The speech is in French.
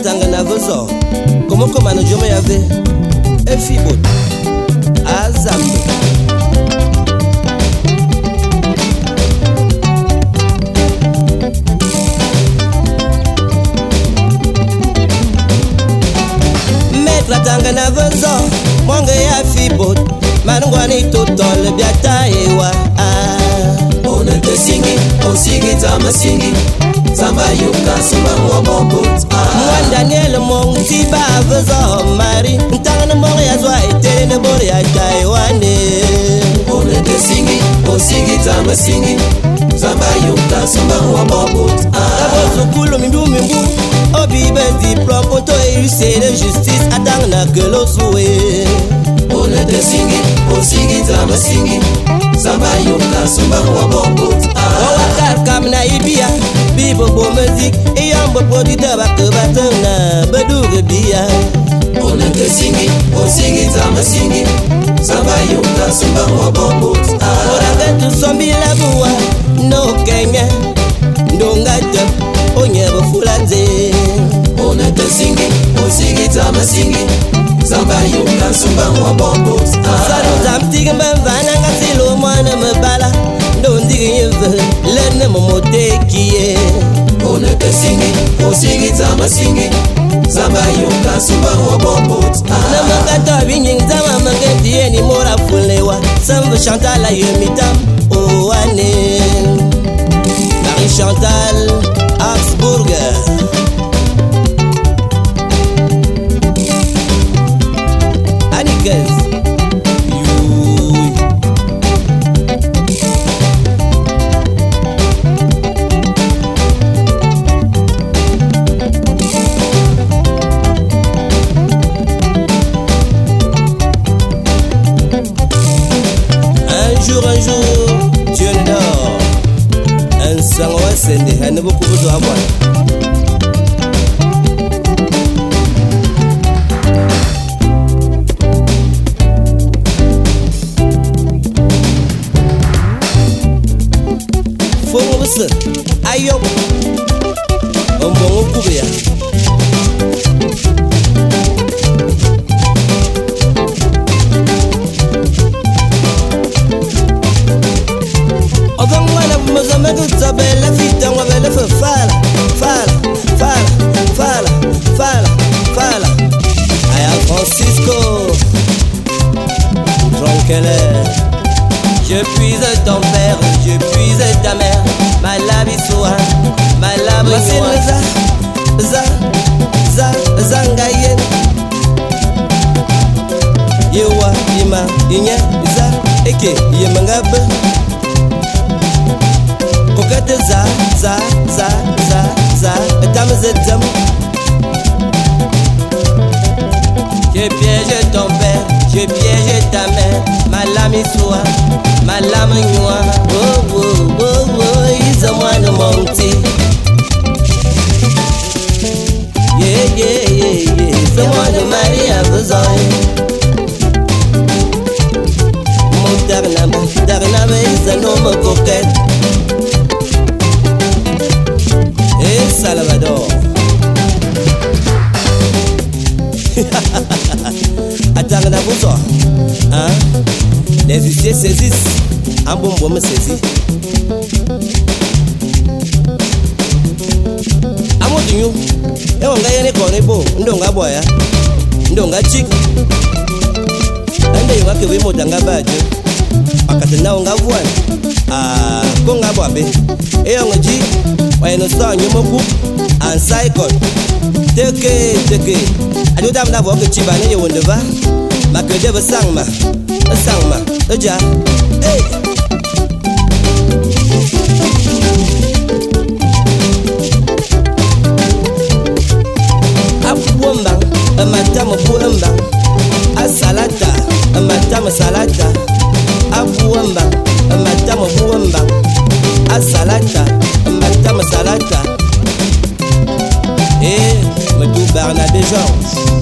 tanga na vozo como komano jome yave efibot azambe la tanga na vozo monge ya fibot manungwani totole biata ewa on te singi on singi tama singi samba yuka suma mobot mwan Daniel mong tiba vozo mari ntanga na monge ya zwa ete ne bore ya Taiwane on te singi on singi tama singi samba yuka suma mobot abo sukulu mimbu obibe diplôme auto élucé de justice atang na gelo soué on te singi tama singi samba yuka suma mobot wakar kam na ibia bibo bo musique et yambo producteur ba ke batana badouge bia on te singi tama singi samba yuka suma mobot ora tu sombi la bua no kenya ndongata onyebo fulanze on te singi tama singi samba yuka suma mobot saro zamtige mbana ngasilo mwana mbala ndondige yeve lene momotekie on te singi tama singi samba yuka suma mobot na makata binying zama mangeti ni mora fulewa samba Chantal la yemitam o ane Marie Chantal Habsburger Anikes un jour, Dieu ne dort. Un sang va sender, elle ne beaucoup besoin à boire. Faut me se, aïe, on bon couvrir. Bella fita uma bella fala Aya Francisco Tronqueler. Je puise ton père, je puise ta mère, ma labissoa, ma labissoa. Zangayen Yewa ima inya za eke yemangabe Kokate za Tamzetam. Je piège ton père, je piège ta mère, ma lame soit, ma lame noire. Ils ont moins de monter. C'est moi de Marie à besoin. Mon Darnaba is un homme coquette. Et Salvador. Attends, la bonsoir. Hein? Les huissiers saisissent. Un bonbon me saisit. Amotinho. Et on gagne les bon. Ndonga boya. Ndonga chick. Ande wake wimo tanga badge. Akatena onga voile. Ah, konga boabe. Et on dit, ouais no sang yomoku. En cycle. Teke. Ado dam na voke chibane ye wondeva. Makede ba sangma. Oja. Hey. Apuomba, amatama puomba. Asalata, amatama salata. Apuomba, amatama puomba. Asalata, amatama salata. Et me tout Bernard de Georges.